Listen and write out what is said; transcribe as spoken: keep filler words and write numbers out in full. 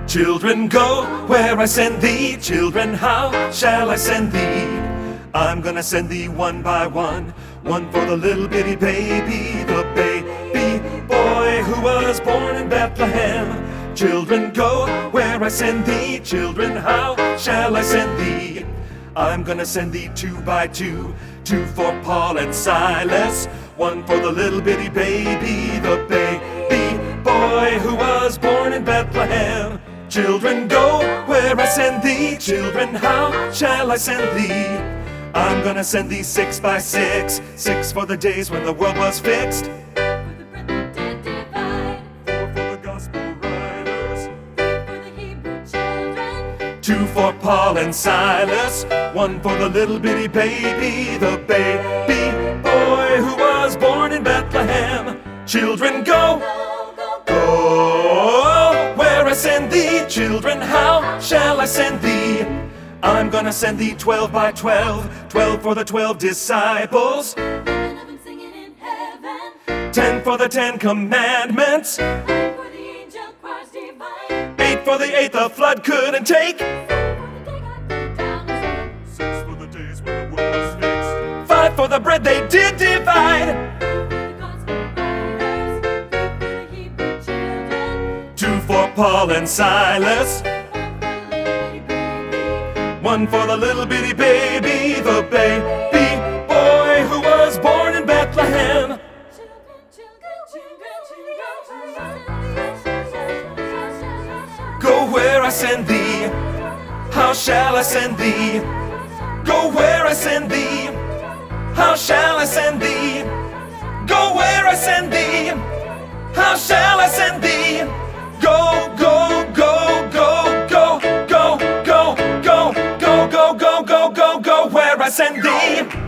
Children, go where I send thee. Children, how shall I send thee? I'm gonna send thee one by one. One for the little bitty baby, the baby boy who was born in Bethlehem. Children, go where I send thee. Children, how shall I send thee? I'm gonna send thee two by two. Two for Paul and Silas. One for the little bitty baby, the baby boy who was born in Bethlehem. Children, go where I send thee. Children, how shall I send thee? I'm gonna send thee six by six. Six for the days when the world was fixed. For the bread that did divide. Four for the gospel writers. Three for the Hebrew children. Two for Paul and Silas. One for the little bitty baby, the baby boy who was born in Bethlehem. Children, go, Go, go, go. go where I send thee. Children, how shall I send thee? I'm gonna send thee twelve by twelve. Twelve for the twelve disciples. Ten of them singing in heaven. Ten for the Ten Commandments. Nine for the angel choirs divine. Eight for the eighth the flood couldn't take. Seven for the day God put down his hand. Six for the days when the world was fixed. Five for the bread they did divide. Four for the gospel writers. Three for the Hebrew children. Two for Paul and Silas. One for the little bitty baby. One for the little bitty baby, the baby boy who was born in Bethlehem. Children, children, children. Go where I send thee. How shall I send thee? Go where I send thee. How shall I send thee? Go where I send thee. How shall I send thee? Go, go, go, go, go, go, go, go, go, go, go, go, go, go, where I send thee.